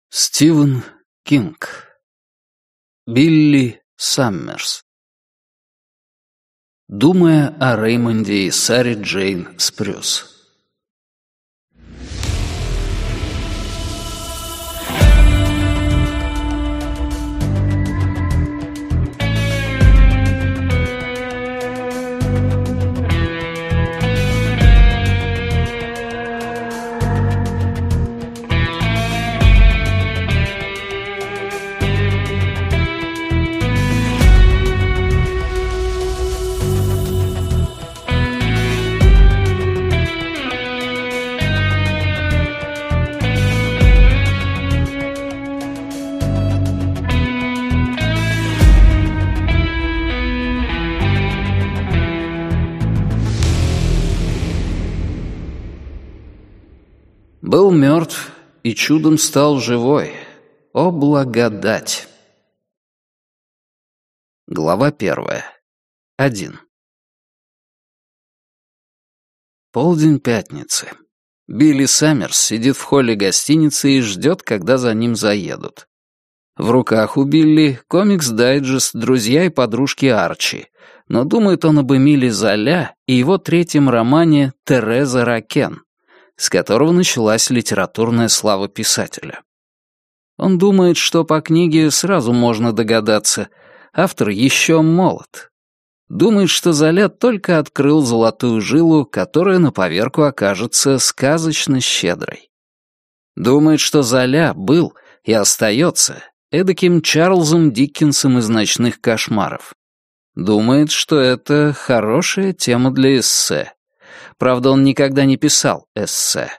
Стивен Кинг. Билли Саммерс. Думая о Реймонде и Саре Джейн Спрюс. Был мертв и чудом стал живой. О, благодать! Глава 1. 1. Полдень пятницы. Билли Саммерс сидит в холле гостиницы и ждет, когда за ним заедут. В руках у Билли комикс-дайджест «Друзья и подружки Арчи», но думает он об Эмиле Золя и его третьем романе «Тереза Ракен», с которого началась литературная слава писателя. Он думает, что по книге сразу можно догадаться, автор еще молод. Думает, что Золя только открыл золотую жилу, которая на поверку окажется сказочно щедрой. Думает, что Золя был и остается эдаким Чарльзом Диккенсом из «Ночных кошмаров». Думает, что это хорошая тема для эссе. Правда, он никогда не писал эссе.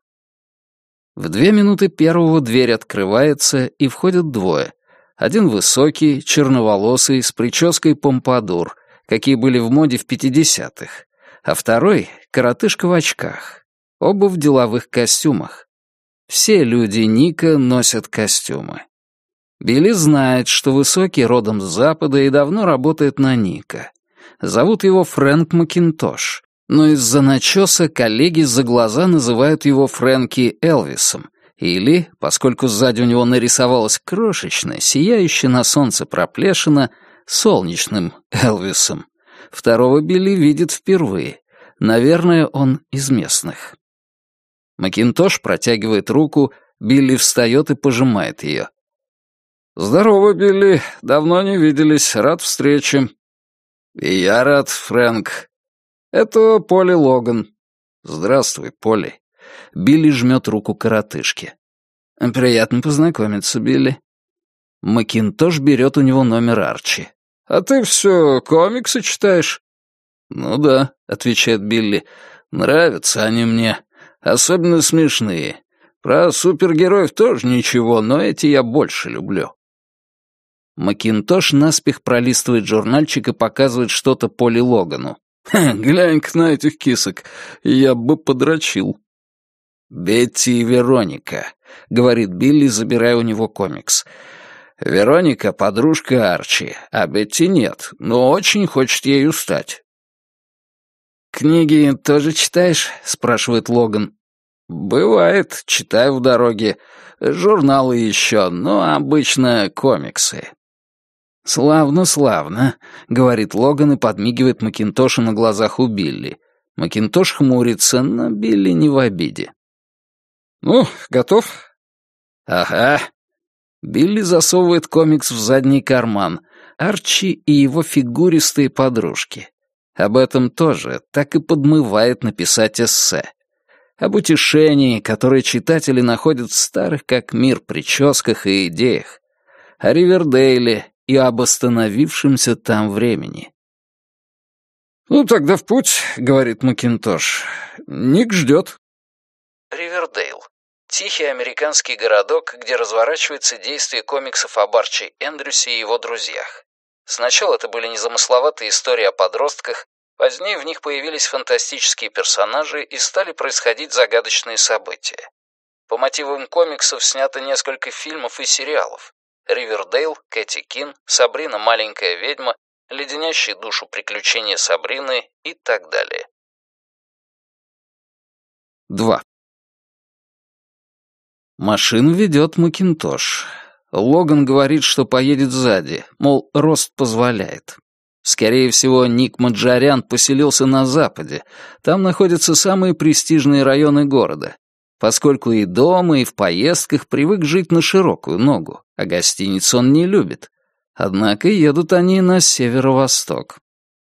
В 2:01 дверь открывается, и входят двое. Один высокий, черноволосый, с прической помпадур, какие были в моде в 50-х, а второй — коротышка в очках. Оба в деловых костюмах. Все люди Ника носят костюмы. Билли знает, что высокий родом с Запада и давно работает на Ника. Зовут его Фрэнк Макинтош. Но из-за начеса коллеги за глаза называют его Фрэнки Элвисом, или, поскольку сзади у него нарисовалась крошечная, сияющая на солнце проплешина, солнечным Элвисом. Второго Билли видит впервые. Наверное, он из местных. Макинтош протягивает руку, Билли встает и пожимает ее. «Здорово, Билли. Давно не виделись. Рад встрече». «И я рад, Фрэнк». «Это Полли Логан». «Здравствуй, Полли». Билли жмет руку коротышке. «Приятно познакомиться, Билли». Макинтош берет у него номер Арчи. «А ты все комиксы читаешь?» «Ну да», — отвечает Билли. «Нравятся они мне. Особенно смешные. Про супергероев тоже ничего, но эти я больше люблю». Макинтош наспех пролистывает журнальчик и показывает что-то Полли Логану. «Глянь-ка на этих кисок, я бы подрочил». «Бетти и Вероника», — говорит Билли, забирая у него комикс. «Вероника — подружка Арчи, а Бетти нет, но очень хочет ею стать». «Книги тоже читаешь?» — спрашивает Логан. «Бывает, читаю в дороге. Журналы еще, но обычно комиксы». «Славно, славно», — говорит Логан и подмигивает Макинтошу на глазах у Билли. Макинтош хмурится, но Билли не в обиде. «Ну, готов?» «Ага». Билли засовывает комикс в задний карман. Арчи и его фигуристые подружки. Об этом тоже так и подмывает написать эссе. Об утешении, которое читатели находят в старых как мир прическах и идеях. О Ривердейле и об остановившемся там времени. «Ну, тогда в путь», — говорит Макинтош. «Ник ждет». Ривердейл. Тихий американский городок, где разворачивается действие комиксов об Арчи Эндрюсе и его друзьях. Сначала это были незамысловатые истории о подростках, позднее в них появились фантастические персонажи и стали происходить загадочные события. По мотивам комиксов снято несколько фильмов и сериалов. «Ривердейл», «Кэти Кин», «Сабрина. Маленькая ведьма», «Леденящие душу приключения Сабрины» и так далее. 2. Машину ведет Макинтош. Логан говорит, что поедет сзади, мол, рост позволяет. Скорее всего, Ник Маджарян поселился на Западе. Там находятся самые престижные районы города, поскольку и дома, и в поездках привык жить на широкую ногу, а гостиниц он не любит. Однако едут они на северо-восток.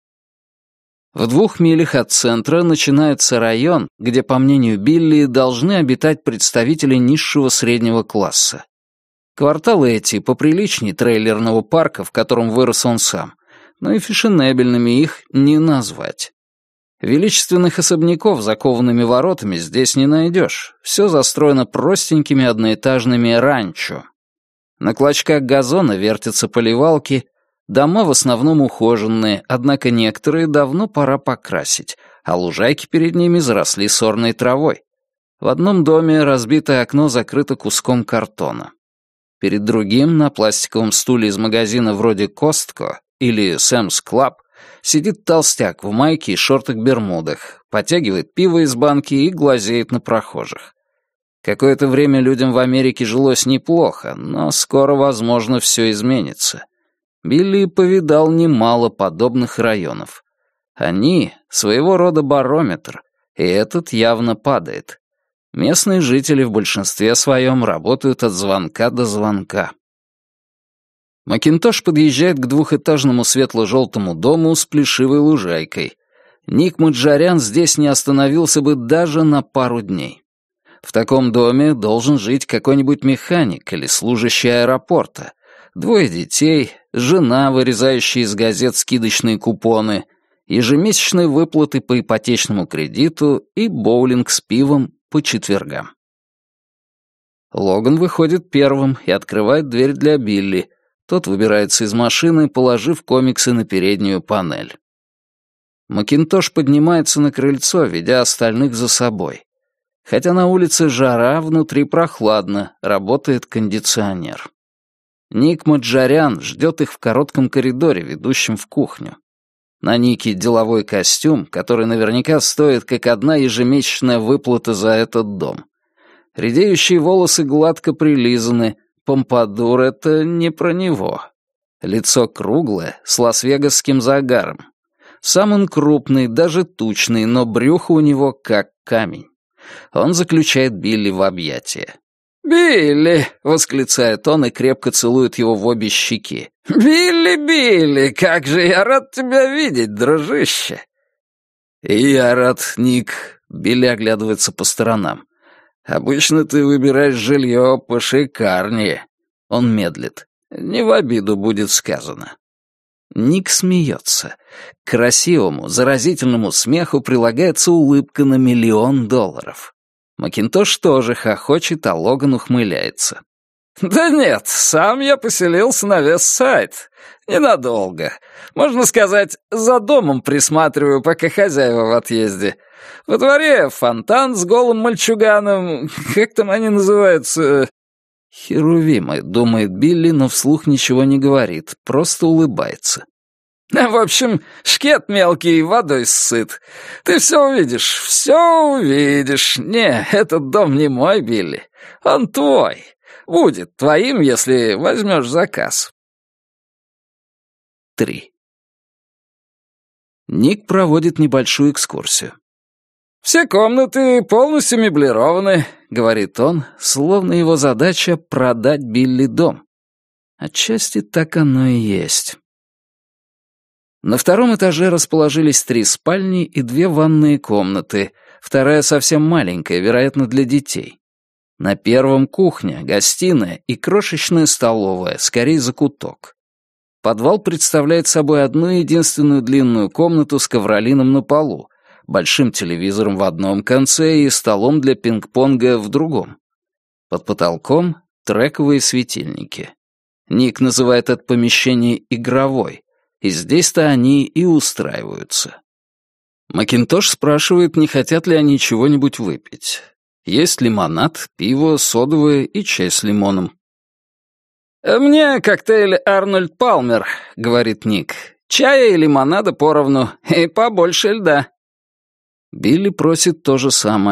В 2 милях от центра начинается район, где, по мнению Билли, должны обитать представители низшего среднего класса. Кварталы эти поприличнее трейлерного парка, в котором вырос он сам, но и фешенебельными их не назвать. Величественных особняков с закованными воротами здесь не найдешь. Все застроено простенькими одноэтажными ранчо. На клочках газона вертятся поливалки, дома в основном ухоженные, однако некоторые давно пора покрасить, а лужайки перед ними заросли сорной травой. В одном доме разбитое окно закрыто куском картона. Перед другим, на пластиковом стуле из магазина вроде Costco или Sam's Club, сидит толстяк в майке и шортах-бермудах, потягивает пиво из банки и глазеет на прохожих. Какое-то время людям в Америке жилось неплохо, но скоро, возможно, все изменится. Билли повидал немало подобных районов. Они — своего рода барометр, и этот явно падает. Местные жители в большинстве своем работают от звонка до звонка. Макинтош подъезжает к двухэтажному светло-желтому дому с плешивой лужайкой. Ник Маджарян здесь не остановился бы даже на пару дней. В таком доме должен жить какой-нибудь механик или служащий аэропорта, 2 детей, жена, вырезающая из газет скидочные купоны, ежемесячные выплаты по ипотечному кредиту и боулинг с пивом по четвергам. Логан выходит первым и открывает дверь для Билли. Тот выбирается из машины, положив комиксы на переднюю панель. Макинтош поднимается на крыльцо, ведя остальных за собой. Хотя на улице жара, внутри прохладно, работает кондиционер. Ник Маджарян ждет их в коротком коридоре, ведущем в кухню. На Нике деловой костюм, который наверняка стоит как одна ежемесячная выплата за этот дом. Редеющие волосы гладко прилизаны, помпадур — это не про него. Лицо круглое, с лас-вегасским загаром. Сам он крупный, даже тучный, но брюхо у него как камень. Он заключает Билли в объятия. «Билли!» — восклицает он и крепко целует его в обе щеки. «Билли, Билли, как же я рад тебя видеть, дружище!» «И я рад, Ник», — Билли оглядывается по сторонам. «Обычно ты выбираешь жилье пошикарнее». Он медлит. «Не в обиду будет сказано». Ник смеется. К красивому, заразительному смеху прилагается улыбка на $1 миллион. Макинтош тоже хохочет, а Логан ухмыляется. «Да нет, сам я поселился на Вестсайд. Ненадолго. Можно сказать, за домом присматриваю, пока хозяева в отъезде. Во дворе фонтан с голым мальчуганом. Как там они называются?» «Херувимы», — думает Билли, но вслух ничего не говорит, просто улыбается. «В общем, шкет мелкий водой сыт. Ты все увидишь. Не, этот дом не мой, Билли. Он твой. Будет твоим, если возьмешь заказ». 3. Ник проводит небольшую экскурсию. «Все комнаты полностью меблированы», — говорит он, словно его задача — продать Билли дом. Отчасти так оно и есть. На 2 этаже расположились 3 спальни и 2 ванные комнаты, вторая совсем маленькая, вероятно, для детей. На 1 кухня, гостиная и крошечная столовая, скорее закуток. Подвал представляет собой одну единственную длинную комнату с ковролином на полу, большим телевизором в одном конце и столом для пинг-понга в другом. Под потолком — трековые светильники. Ник называет это помещение «игровой», и здесь-то они и устраиваются. Макинтош спрашивает, не хотят ли они чего-нибудь выпить. Есть лимонад, пиво, содовое и чай с лимоном. «Мне коктейль Арнольд Палмер», — говорит Ник. «Чая и лимонада поровну, и побольше льда». Билли просит то же самое.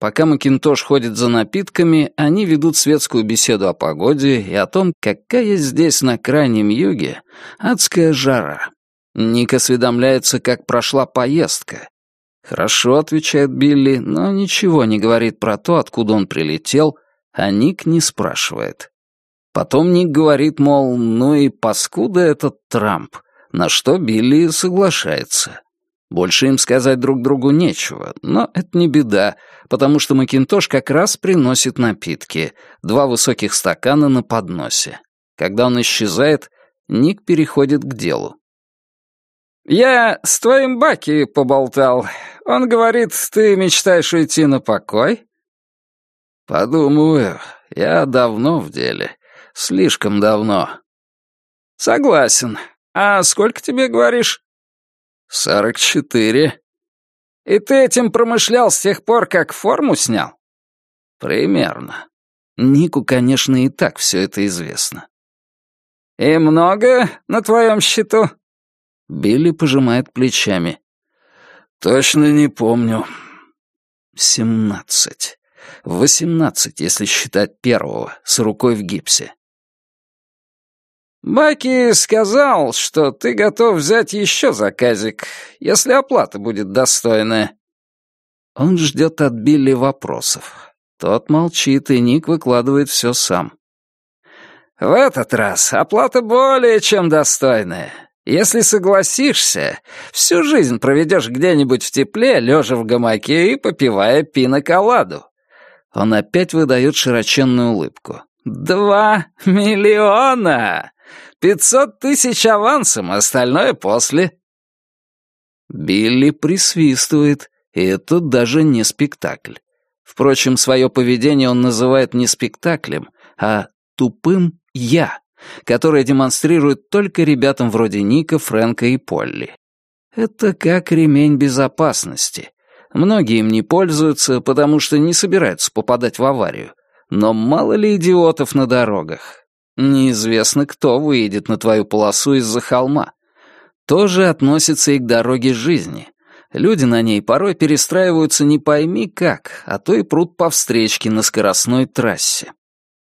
Пока Макинтош ходит за напитками, они ведут светскую беседу о погоде и о том, какая здесь, на Крайнем Юге, адская жара. Ник осведомляется, как прошла поездка. «Хорошо», — отвечает Билли, но ничего не говорит про то, откуда он прилетел, а Ник не спрашивает. Потом Ник говорит, мол, ну и паскуда этот Трамп, на что Билли соглашается. Больше им сказать друг другу нечего, но это не беда, потому что Макинтош как раз приносит напитки, 2 высоких стакана на подносе. Когда он исчезает, Ник переходит к делу. «Я с твоим Баки поболтал. Он говорит, ты мечтаешь уйти на покой?» «Подумываю. Я давно в деле. Слишком давно». «Согласен. А сколько тебе, говоришь?» 44. «И ты этим промышлял с тех пор, как форму снял?» «Примерно. Нику, конечно, и так все это известно». «И много на твоем счету?» Билли пожимает плечами. «Точно не помню». 17. 18, если считать первого, с рукой в гипсе. «Баки сказал, что ты готов взять еще заказик, если оплата будет достойная». Он ждет от Билли вопросов. Тот молчит, и Ник выкладывает все сам. «В этот раз оплата более чем достойная. Если согласишься, всю жизнь проведешь где-нибудь в тепле, лежа в гамаке и попивая пино-коладу». Он опять выдает широченную улыбку. 2 миллиона! 500 тысяч авансом, остальное после. Билли присвистывает, и это даже не спектакль. Впрочем, свое поведение он называет не спектаклем, а тупым «я», которое демонстрирует только ребятам вроде Ника, Фрэнка и Полли. Это как ремень безопасности. Многие им не пользуются, потому что не собираются попадать в аварию. Но мало ли идиотов на дорогах. Неизвестно, кто выйдет на твою полосу из-за холма. То же относится и к дороге жизни. Люди на ней порой перестраиваются не пойми как, а то и прут по встречке на скоростной трассе.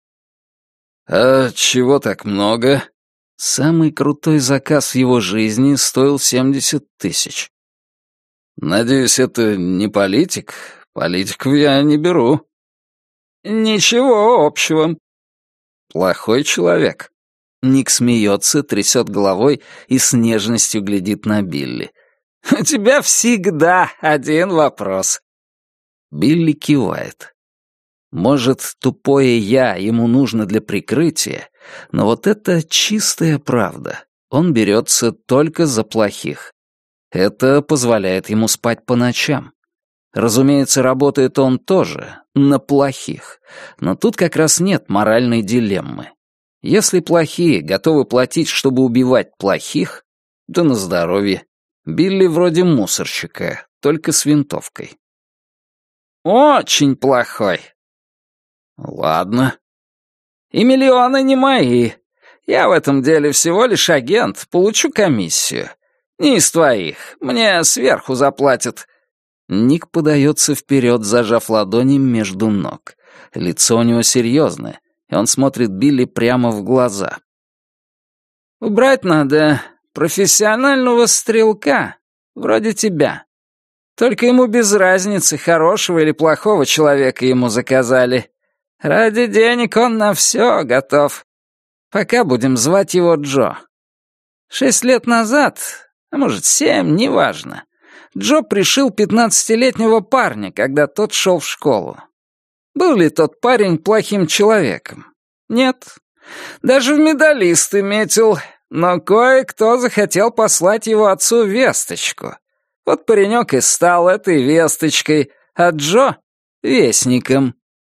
«А чего так много?» Самый крутой заказ в его жизни стоил 70 тысяч. «Надеюсь, это не политик? Политиков я не беру». «Ничего общего». «Плохой человек». Ник смеется, трясет головой и с нежностью глядит на Билли. «У тебя всегда один вопрос». Билли кивает. Может, тупое «я» ему нужно для прикрытия, но вот это чистая правда. Он берется только за плохих. Это позволяет ему спать по ночам. Разумеется, работает он тоже на плохих, но тут как раз нет моральной дилеммы. Если плохие готовы платить, чтобы убивать плохих, да на здоровье. Билли вроде мусорщика, только с винтовкой. «Очень плохой». «Ладно». «И миллионы не мои. Я в этом деле всего лишь агент, получу комиссию. Не из твоих, мне сверху заплатят». Ник подается вперед, зажав ладони между ног. Лицо у него серьезное, и он смотрит Билли прямо в глаза. «Убрать надо профессионального стрелка, вроде тебя. Только ему без разницы, хорошего или плохого человека ему заказали. Ради денег он на все готов. Пока будем звать его Джо. 6 лет назад, а может 7, неважно, Джо пришил 15-летнего парня, когда тот шел в школу. Был ли тот парень плохим человеком? Нет. Даже в медалисты метил, но кое-кто захотел послать его отцу весточку. Вот паренек и стал этой весточкой, а Джо — вестником.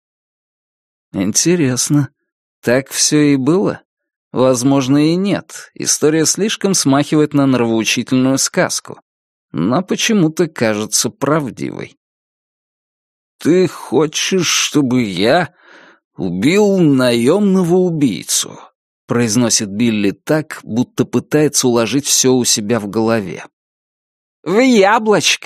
Интересно, так все и было? Возможно, и нет. История слишком смахивает на нравоучительную сказку, но почему-то кажется правдивой. «Ты хочешь, чтобы я убил наемного убийцу?» — произносит Билли так, будто пытается уложить все у себя в голове. «В яблочко!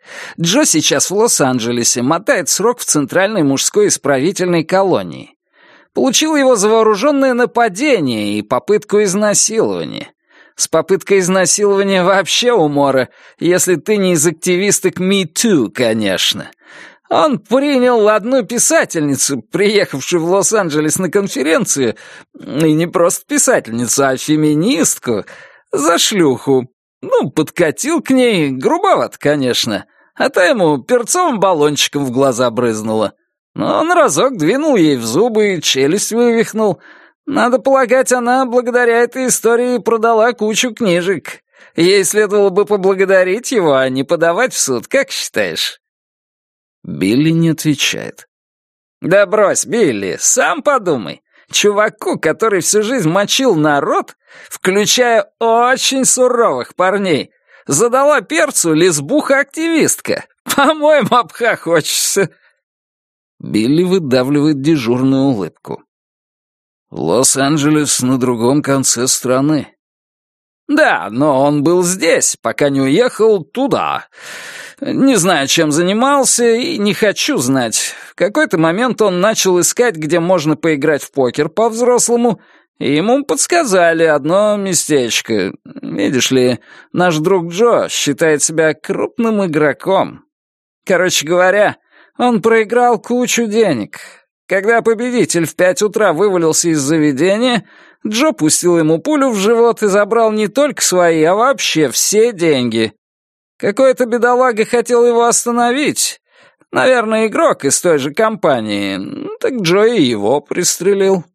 Джо сейчас в Лос-Анджелесе, мотает срок в Центральной мужской исправительной колонии. Получил его за вооруженное нападение и попытку изнасилования. С попыткой изнасилования вообще умора, если ты не из активисток Me Too, конечно. Он принял одну писательницу, приехавшую в Лос-Анджелес на конференцию, и не просто писательницу, а феминистку, за шлюху. Ну, подкатил к ней, грубовато, конечно, а та ему перцовым баллончиком в глаза брызнула. Но он разок двинул ей в зубы и челюсть вывихнул. Надо полагать, она благодаря этой истории продала кучу книжек. Ей следовало бы поблагодарить его, а не подавать в суд, как считаешь?» Билли не отвечает. «Да брось, Билли, сам подумай. Чуваку, который всю жизнь мочил народ, включая очень суровых парней, задала перцу лесбуха-активистка. По-моему, обхохочешься». Билли выдавливает дежурную улыбку. «Лос-Анджелес на другом конце страны». «Да, но он был здесь, пока не уехал туда. Не знаю, чем занимался, и не хочу знать. В какой-то момент он начал искать, где можно поиграть в покер по-взрослому, и ему подсказали одно местечко. Видишь ли, наш друг Джо считает себя крупным игроком. Короче говоря, он проиграл кучу денег. Когда победитель в 5 утра вывалился из заведения, Джо пустил ему пулю в живот и забрал не только свои, а вообще все деньги. Какой-то бедолага хотел его остановить. Наверное, игрок из той же компании. Так Джо и его пристрелил».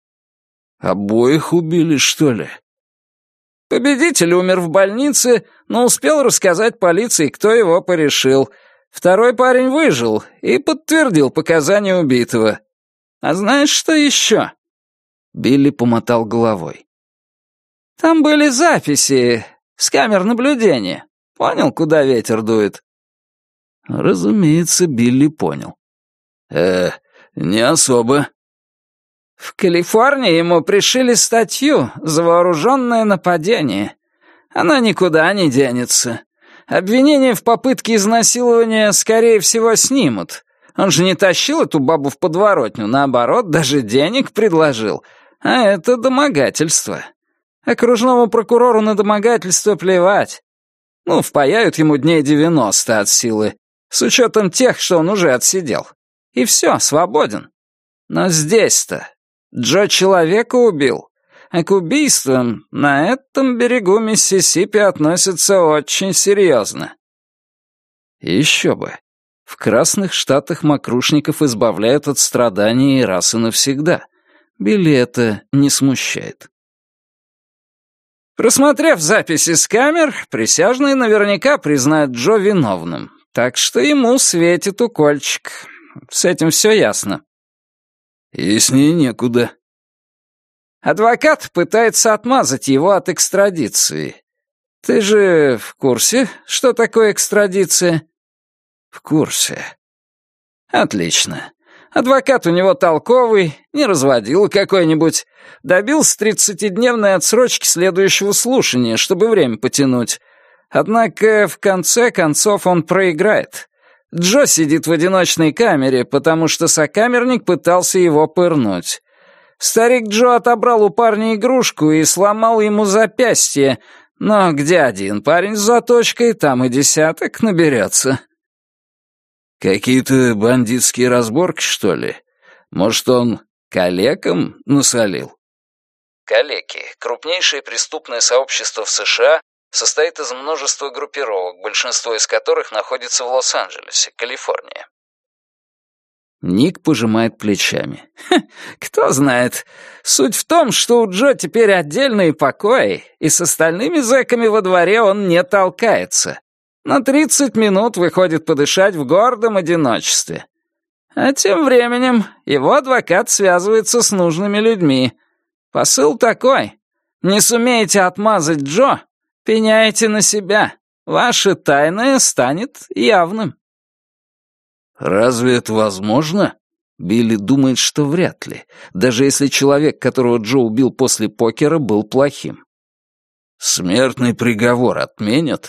«Обоих убили, что ли?» «Победитель умер в больнице, но успел рассказать полиции, кто его порешил. Второй парень выжил и подтвердил показания убитого. А знаешь, что еще?» Билли помотал головой. «Там были записи с камер наблюдения. Понял, куда ветер дует?» Разумеется, Билли понял. Не особо». «В Калифорнии ему пришили статью за вооруженное нападение. Она никуда не денется. Обвинение в попытке изнасилования, скорее всего, снимут. Он же не тащил эту бабу в подворотню, наоборот, даже денег предложил. А это домогательство. Окружному прокурору на домогательство плевать. Ну, впаяют ему дней 90 от силы, с учетом тех, что он уже отсидел. И все, свободен. Но здесь-то Джо человека убил. А к убийствам на этом берегу Миссисипи относятся очень серьезно. Еще бы. В Красных Штатах мокрушников избавляют от страданий раз и навсегда. Билли это не смущает. Просмотрев записи с камер, присяжные наверняка признают Джо виновным, так что ему светит укольчик. С этим все ясно. Яснее некуда. Адвокат пытается отмазать его от экстрадиции. Ты же в курсе, что такое экстрадиция? В курсе. Отлично. Адвокат у него толковый, не разводил какой-нибудь. Добился 30-дневной отсрочки следующего слушания, чтобы время потянуть. Однако, в конце концов, он проиграет. Джо сидит в одиночной камере, потому что сокамерник пытался его пырнуть. Старик Джо отобрал у парня игрушку и сломал ему запястье, но где один парень с заточкой, там и десяток наберется. Какие-то бандитские разборки, что ли? Может, он калекам насолил? Калеки — крупнейшее преступное сообщество в США, состоит из множества группировок, большинство из которых находится в Лос-Анджелесе, Калифорния. Ник пожимает плечами. Кто знает. Суть в том, что у Джо теперь отдельные покои, и с остальными зэками во дворе он не толкается. На 30 минут выходит подышать в гордом одиночестве. А тем временем его адвокат связывается с нужными людьми. Посыл такой. Не сумеете отмазать Джо, пеняйте на себя. Ваше тайное станет явным. Разве это возможно? Билли думает, что вряд ли, даже если человек, которого Джо убил после покера, был плохим. Смертный приговор отменят?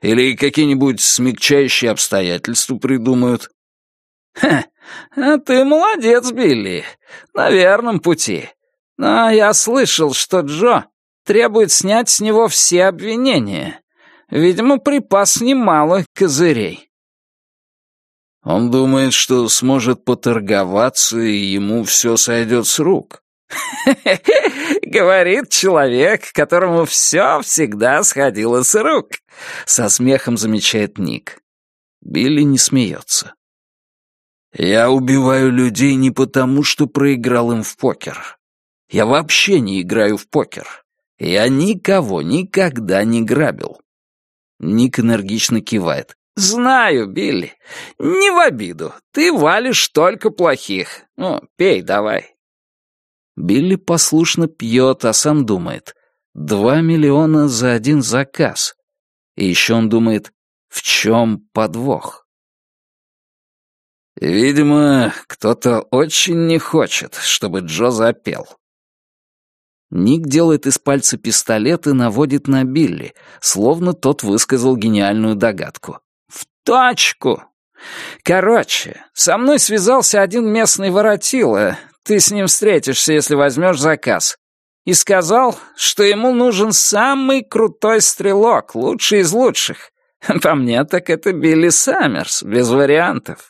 Или какие-нибудь смягчающие обстоятельства придумают. Ха, а ты молодец, Билли. На верном пути. Но я слышал, что Джо требует снять с него все обвинения. Видимо, припас немало козырей. Он думает, что сможет поторговаться, и ему все сойдет с рук. Говорит человек, которому все всегда сходило с рук. Со смехом замечает Ник. Билли не смеется. Я убиваю людей не потому, что проиграл им в покер. Я вообще не играю в покер. Я никого никогда не грабил. Ник энергично кивает. «Знаю, Билли. Не в обиду. Ты валишь только плохих. Ну, пей давай». Билли послушно пьет, а сам думает. 2 миллиона за один заказ. И еще он думает, в чем подвох? Видимо, кто-то очень не хочет, чтобы Джо запел. Ник делает из пальца пистолет и наводит на Билли, словно тот высказал гениальную догадку. «В точку! Короче, со мной связался один местный воротила, ты с ним встретишься, если возьмешь заказ, и сказал, что ему нужен самый крутой стрелок, лучший из лучших. По мне, так это Билли Саммерс, без вариантов».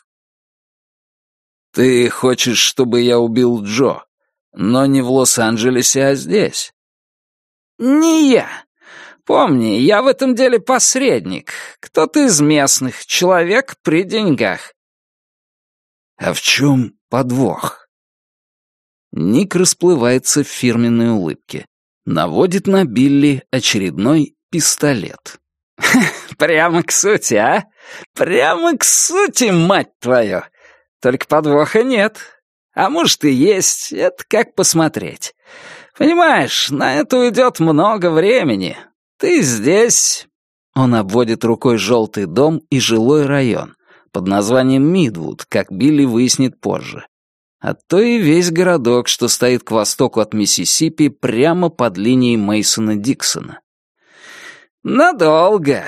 «Ты хочешь, чтобы я убил Джо, но не в Лос-Анджелесе, а здесь?» «Не я. Помни, я в этом деле посредник. Кто-то из местных, человек при деньгах». «А в чем подвох?» Ник расплывается в фирменной улыбке. Наводит на Билли очередной пистолет. «Прямо к сути, а? Прямо к сути, мать твою! Только подвоха нет. А может и есть, это как посмотреть. Понимаешь, на это уйдет много времени. Ты здесь...» Он обводит рукой желтый дом и жилой район под названием Мидвуд, как Билли выяснит позже. А то и весь городок, что стоит к востоку от Миссисипи, прямо под линией Мейсона-Диксона. «Надолго».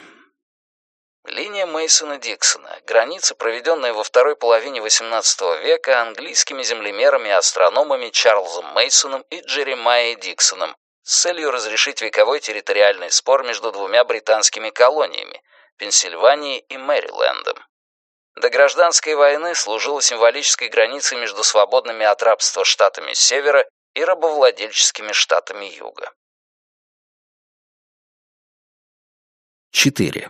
Линия Мейсона-Диксона — граница, проведенная во второй половине XVIII века английскими землемерами и астрономами Чарльзом Мейсоном и Джеремайей Диксоном с целью разрешить вековой территориальный спор между двумя британскими колониями — Пенсильванией и Мэрилендом. До гражданской войны служила символической границей между свободными от рабства штатами Севера и рабовладельческими штатами Юга. 4.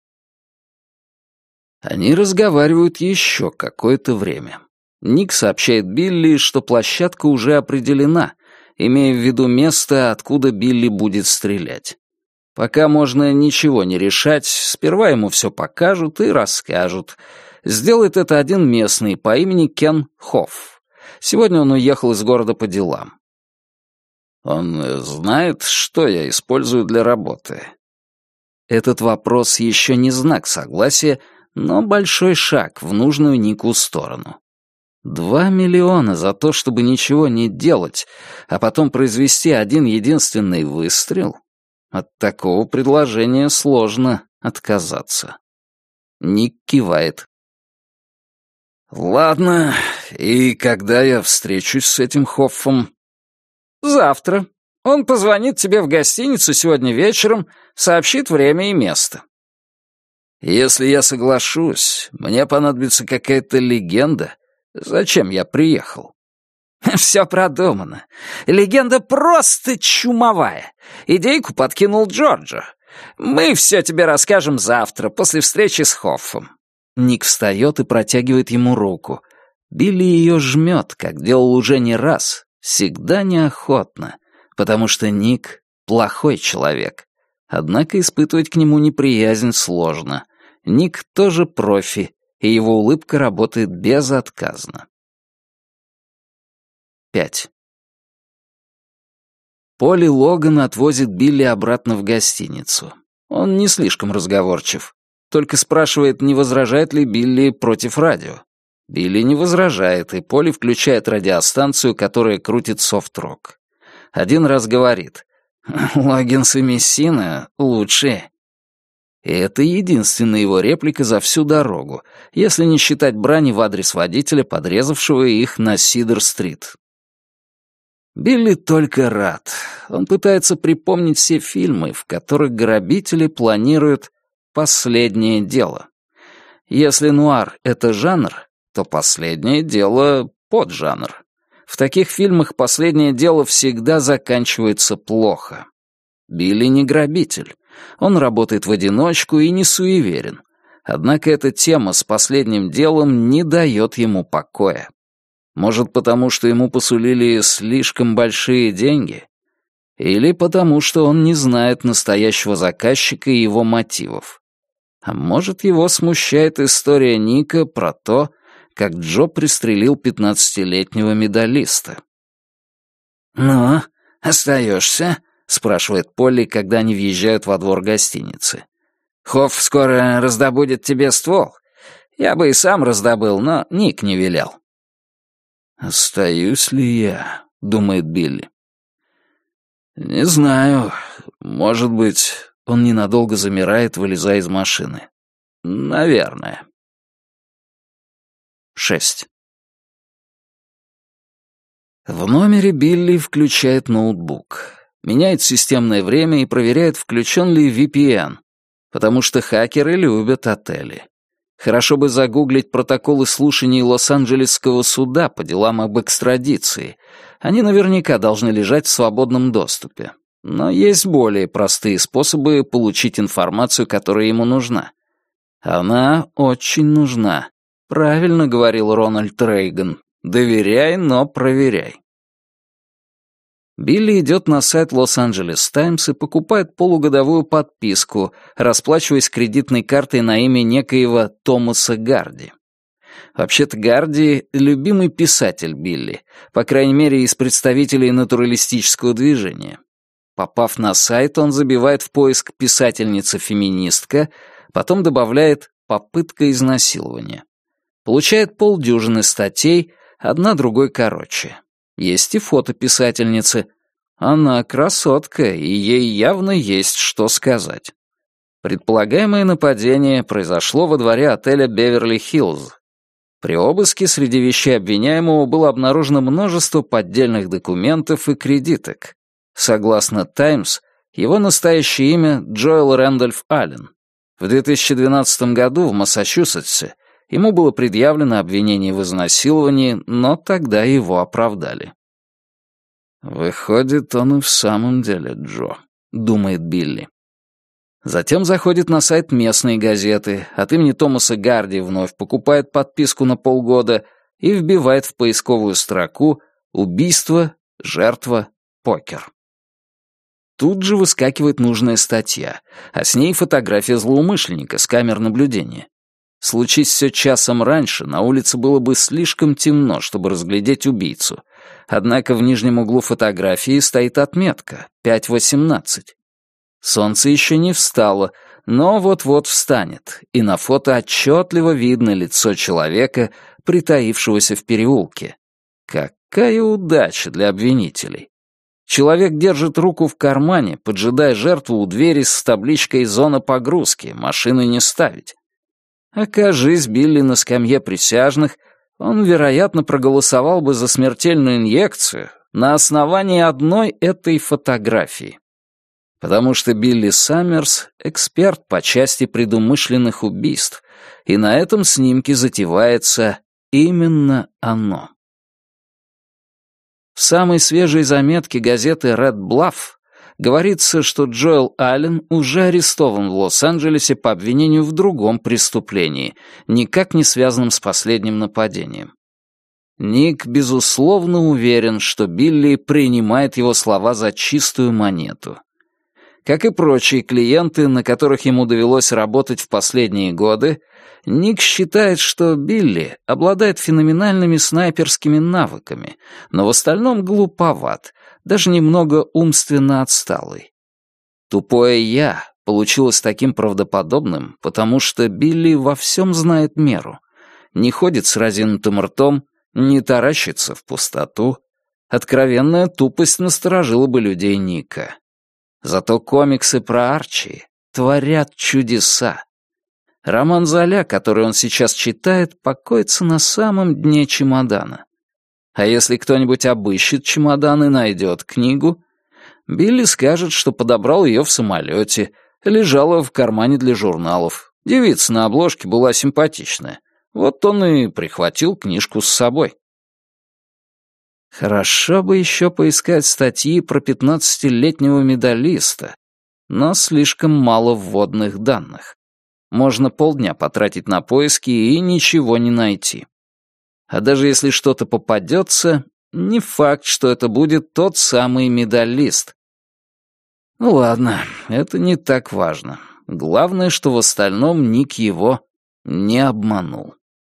Они разговаривают еще какое-то время. Ник сообщает Билли, что площадка уже определена, имея в виду место, откуда Билли будет стрелять. Пока можно ничего не решать, сперва ему все покажут и расскажут. Сделает это один местный по имени Кен Хофф. Сегодня он уехал из города по делам. Он знает, что я использую для работы. Этот вопрос еще не знак согласия, но большой шаг в нужную Нику сторону. 2 миллиона за то, чтобы ничего не делать, а потом произвести один единственный выстрел? От такого предложения сложно отказаться. Ник кивает. «Ладно, и когда я встречусь с этим Хоффом?» «Завтра. Он позвонит тебе в гостиницу сегодня вечером, сообщит время и место». «Если я соглашусь, мне понадобится какая-то легенда. Зачем я приехал?» «Все продумано. Легенда просто чумовая. Идейку подкинул Джорджо. Мы все тебе расскажем завтра, после встречи с Хоффом». Ник встает и протягивает ему руку. Билли ее жмет, как делал уже не раз, всегда неохотно, потому что Ник — плохой человек. Однако испытывать к нему неприязнь сложно. Ник тоже профи, и его улыбка работает безотказно. 5. Поли Логан отвозит Билли обратно в гостиницу. Он не слишком разговорчив. Только спрашивает, не возражает ли Билли против радио. Билли не возражает, и Поли включает радиостанцию, которая крутит софт-рок. Один раз говорит: «Логгинс и Мессина лучшие». И это единственная его реплика за всю дорогу, если не считать брани в адрес водителя, подрезавшего их на Сидер-стрит. Билли только рад. Он пытается припомнить все фильмы, в которых грабители планируют последнее дело. Если нуар — это жанр, то последнее дело — поджанр. В таких фильмах последнее дело всегда заканчивается плохо. Билли не грабитель. Он работает в одиночку и не суеверен. Однако эта тема с последним делом не дает ему покоя. Может, потому что ему посулили слишком большие деньги? Или потому что он не знает настоящего заказчика и его мотивов? А может, его смущает история Ника про то, как Джо пристрелил 15-летнего медалиста? «Ну, остаешься?» — спрашивает Полли, когда они въезжают во двор гостиницы. «Хофф скоро раздобудет тебе ствол. Я бы и сам раздобыл, но Ник не велел». «Остаюсь ли я?» — думает Билли. «Не знаю. Может быть...» Он ненадолго замирает, вылезая из машины. «Наверное». 6. В номере Билли включает ноутбук, меняет системное время и проверяет, включен ли VPN, потому что хакеры любят отели. Хорошо бы загуглить протоколы слушаний Лос-Анджелесского суда по делам об экстрадиции. Они наверняка должны лежать в свободном доступе. Но есть более простые способы получить информацию, которая ему нужна. Она очень нужна. Правильно говорил Рональд Рейган. Доверяй, но проверяй. Билли идет на сайт Лос-Анджелес Таймс и покупает полугодовую подписку, расплачиваясь кредитной картой на имя некоего Томаса Гарди. Вообще-то Гарди — любимый писатель Билли, по крайней мере, из представителей натуралистического движения. Попав на сайт, он забивает в поиск «писательница-феминистка», потом добавляет «попытка изнасилования». Получает полдюжины статей, одна другой короче. Есть и фото писательницы. Она красотка, и ей явно есть что сказать. Предполагаемое нападение произошло во дворе отеля «Беверли-Хиллз». При обыске среди вещей обвиняемого было обнаружено множество поддельных документов и кредиток. Согласно «Таймс», его настоящее имя Джоэл Рэндольф Аллен. В 2012 году в Массачусетсе ему было предъявлено обвинение в изнасиловании, но тогда его оправдали. «Выходит, он и в самом деле Джо», — думает Билли. Затем заходит на сайт местной газеты, от имени Томаса Гарди вновь покупает подписку на полгода и вбивает в поисковую строку «Убийство, жертва, покер». Тут же выскакивает нужная статья, а с ней фотография злоумышленника с камер наблюдения. Случись все часом раньше, на улице было бы слишком темно, чтобы разглядеть убийцу. Однако в нижнем углу фотографии стоит отметка 5:18. Солнце еще не встало, но вот-вот встанет, и на фото отчетливо видно лицо человека, притаившегося в переулке. Какая удача для обвинителей! Человек держит руку в кармане, поджидая жертву у двери с табличкой «Зона погрузки», машины не ставить. Окажись Билли на скамье присяжных, он, вероятно, проголосовал бы за смертельную инъекцию на основании одной этой фотографии. Потому что Билли Саммерс — эксперт по части предумышленных убийств, и на этом снимке затевается именно оно. В самой свежей заметке газеты Red Bluff говорится, что Джоэл Аллен уже арестован в Лос-Анджелесе по обвинению в другом преступлении, никак не связанном с последним нападением. Ник, безусловно, уверен, что Билли принимает его слова за чистую монету. Как и прочие клиенты, на которых ему довелось работать в последние годы, Ник считает, что Билли обладает феноменальными снайперскими навыками, но в остальном глуповат, даже немного умственно отсталый. Тупое «я» получилось таким правдоподобным, потому что Билли во всем знает меру. Не ходит с разинутым ртом, не таращится в пустоту. Откровенная тупость насторожила бы людей Ника. Зато комиксы про Арчи творят чудеса. Роман Золя, который он сейчас читает, покоится на самом дне чемодана. А если кто-нибудь обыщет чемодан и найдет книгу, Билли скажет, что подобрал ее в самолете, лежала в кармане для журналов. Девица на обложке была симпатичная. Вот он и прихватил книжку с собой. Хорошо бы еще поискать статьи про 15-летнего медалиста, но слишком мало вводных данных. Можно полдня потратить на поиски и ничего не найти. А даже если что-то попадется, не факт, что это будет тот самый медалист. Ну ладно, это не так важно. Главное, что в остальном Ник его не обманул.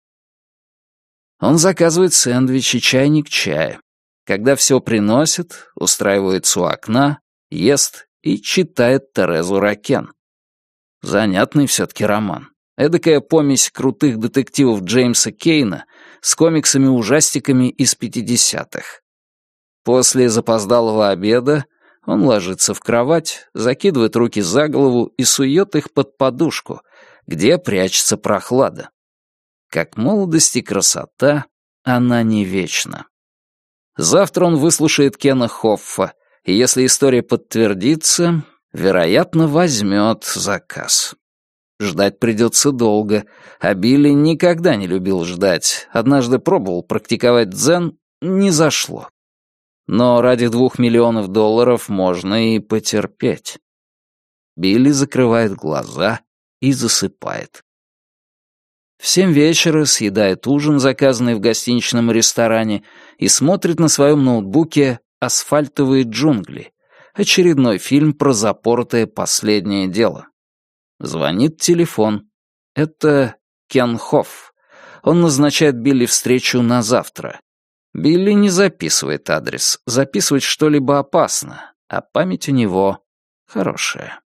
Он заказывает сэндвич и чайник чая. Когда все приносит, устраивается у окна, ест и читает Терезу Ракен. Занятный все-таки роман. Эдакая помесь крутых детективов Джеймса Кейна с комиксами-ужастиками из 50-х. После запоздалого обеда он ложится в кровать, закидывает руки за голову и сует их под подушку, где прячется прохлада. Как молодость и красота, она не вечна. Завтра он выслушает Кена Хоффа, и если история подтвердится, вероятно, возьмет заказ. Ждать придется долго, а Билли никогда не любил ждать. Однажды пробовал практиковать дзен, не зашло. Но ради $2 миллионов можно и потерпеть. Билли закрывает глаза и засыпает. В 7 вечера съедает ужин, заказанный в гостиничном ресторане, и смотрит на своем ноутбуке «Асфальтовые джунгли», очередной фильм про запоротое последнее дело. Звонит телефон. Это Кен Хофф. Он назначает Билли встречу на завтра. Билли не записывает адрес. Записывать что-либо опасно, а память у него хорошая.